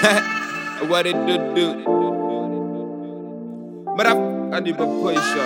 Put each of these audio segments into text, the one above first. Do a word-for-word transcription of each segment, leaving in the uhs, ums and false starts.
What it do do? But I, I need a push up.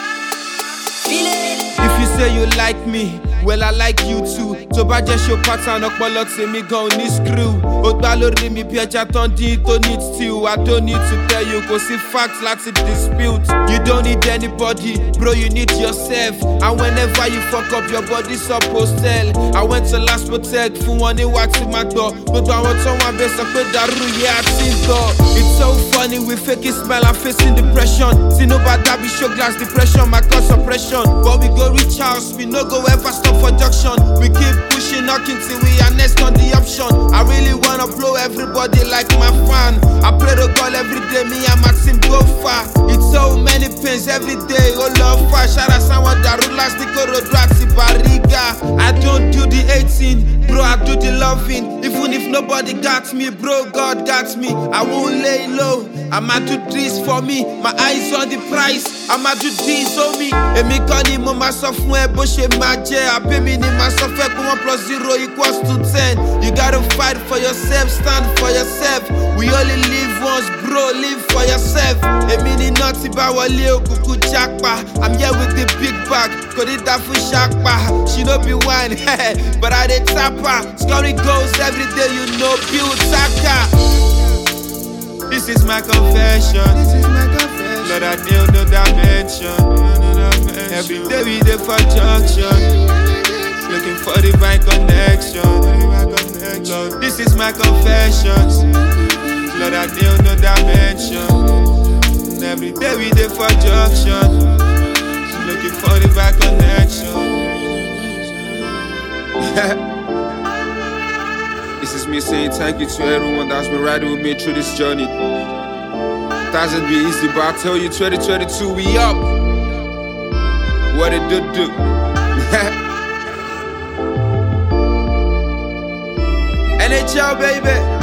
If you say you like me, well I like you too. So bá jẹ́ show pattern ọpọlọ tèmi gan ní screw. Ó gbá lórí mi bí ẹja tán dín tó need stew. I don't need to tell you, kò sí facts láti dispute. You don't need anybody, bro, you need yourself. And whenever you fuck up, your body supposed tell. I went to Last Protect fún wọn ní wá tí máa gbọ́. Gbogbo àwọn tó wà bẹ́ẹ̀ sọ pé dàrú yẹ àti ń tọ̀. It's so funny, we fake it smile and facing depression. See nobody be show glass depression, my cause suppression. But we go reach house, we no go ever stop for junction. We keep pushing, knocking till we are next on the option. I really wanna blow everybody like my fan. I pray to God every day, me and Maxim go far. It's so many pains every day, oh love far. Shout out someone that rulas the Korodratsi Bariga. I don't do the eighteen, bro, I do the loving. Even if nobody got me, bro, God got me. I won't lay low, I'ma do this for me. My eyes on the prize, I'ma do this on me. Emi kan ni mo ma sọ fún ẹ bó ṣe máa jẹ́. Àbí mi ni ma sọ fẹ́ pé one plus zero equals to ten. You gotta fight for yourself, stand for yourself. We only live once, bro, live for yourself. Emi ni náà ti bá wọlé òkùnkùn jápa. I'm here with the big bag, kò ní dá fún ṣápa. She no be wine, but I dey tap her. Scoring goals every day, you know, build Saka. This is my confession. This is my confession. Lord, I deal no dimension. Every day we dey for junction, looking for divine connection. Lord, this is my confession. Lord, I deal no dimension. Every day we dey for junction, looking for divine connection. This is me saying thank you to everyone that's been riding with me through this journey. Doesn't be easy, but I tell you, twenty twenty-two, we up. What it do do? N H L, baby.